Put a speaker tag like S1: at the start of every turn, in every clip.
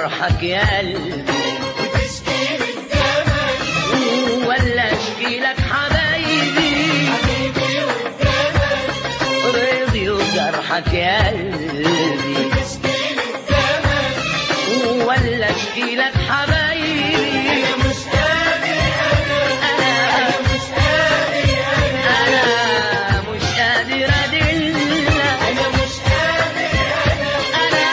S1: جرحك يا قلبي
S2: وتشكي للزمن
S1: ولا اشكي لك حبايبي
S2: حبيبي والزمن
S1: رضي وجرحك يا قلبي
S2: وتشكي للزمن
S1: ولا اشكي لك حبايبي
S2: أنا مش قادر أنا مش قادر
S1: انا مش قادر ادلك
S2: أنا مش قادر
S1: انا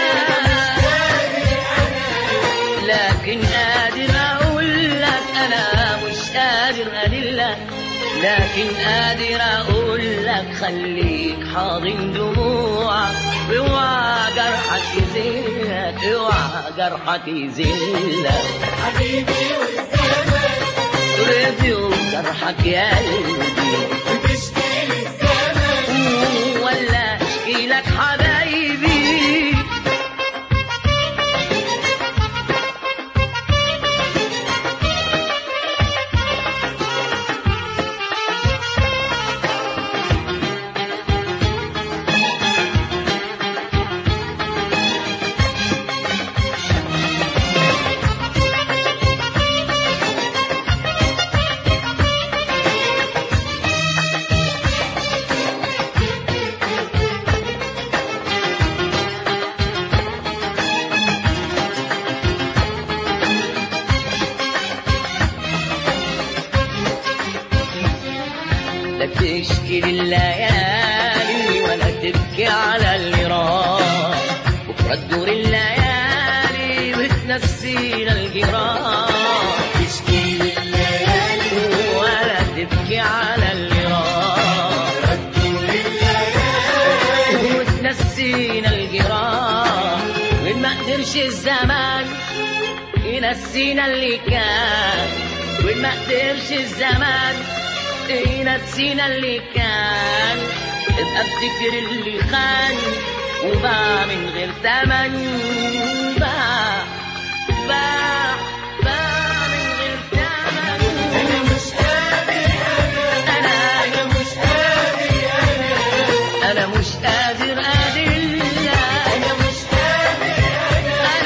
S1: لكن قادر اقول لك انا مش قادر ادلك لكن قادر اقول لك خليك حاضن دموعك اوعى جرحك يذلك اوعى جرحك يذلك
S2: حبيبي والزمن
S1: رضي وجرحك يا قلبي
S2: وتشكي للزمن
S1: ولا اشكي لك حبايبي لا تشكي لليالي ولا تبكي على اللي راح بكرة تدور الليالي وتنسينا الجراح
S2: تشكي لليالي
S1: ولا تبكي على اللي راح
S2: ردوا لليالي
S1: وتنسينا الجراح وما قدرش الزمان ينسينا اللي كان وما قدرش الزمان ينسينا اللي كان ابقى افتكر اللي خان وباع من غير تمن باع من غير تمن
S2: أنا مش قادر أنا مش قادر
S1: انا مش قادر ادلك
S2: أنا مش قادر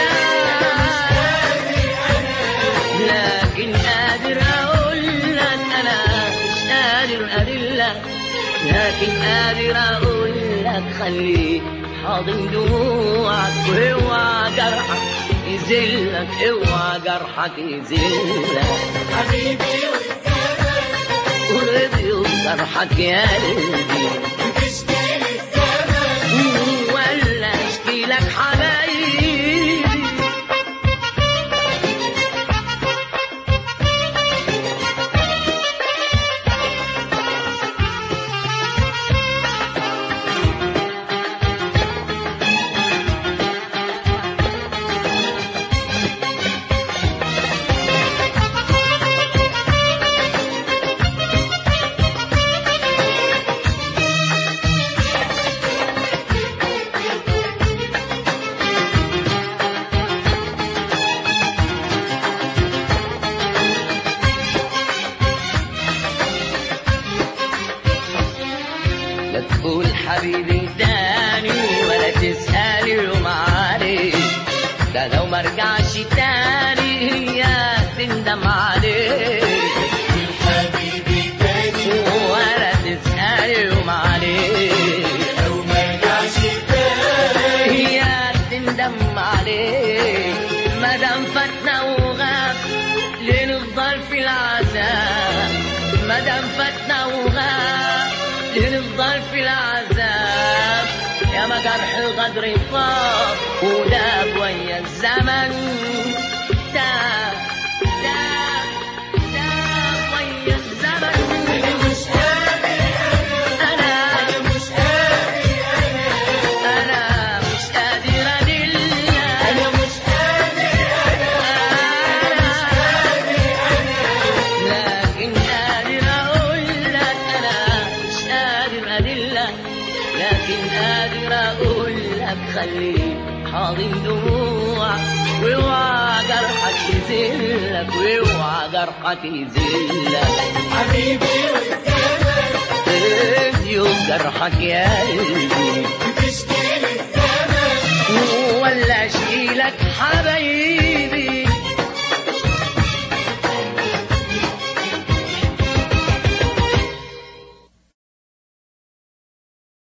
S1: لكن قادر اقول لك انا مش قادر ادلك لكن قادر اقول لك خليك حاضن دموعك واوعى جرحك يذلك اوعى جرحك يذلك
S2: حبيبي والزمن
S1: ورضي وجرحك يا قلبي
S2: وتشكي للزمن
S1: ولا اشكي لك حبايبي لا تقول حبيبي تاني ولا تسأل يوم عليك ده لو مرجعش تاني هي تندم عليك
S2: حبيبي تاني
S1: ولا تسأل يوم عليك
S2: لو مرجعش تاني
S1: هي تندم عليك مادام فاتنا وغاب ليه نفضل في العذاب مادام فاتنا وغاب ليه نفضل في العذاب يا ما جرح غدر فاض وداب ويا الزمن داب ويا الزمن
S2: أنا مش قادر
S1: انا
S2: مش قادر
S1: انا مش قادر ادلك
S2: أنا مش قادر
S1: لكن قادر اقول لك انا مش قادر ادلك لكن قادر اقول لك خليك حاضن دموعك واوعى جرحك يذلك واوعى جرحك يذلك
S2: حبيبي والزمن
S1: رضي وجرحك يا قلبي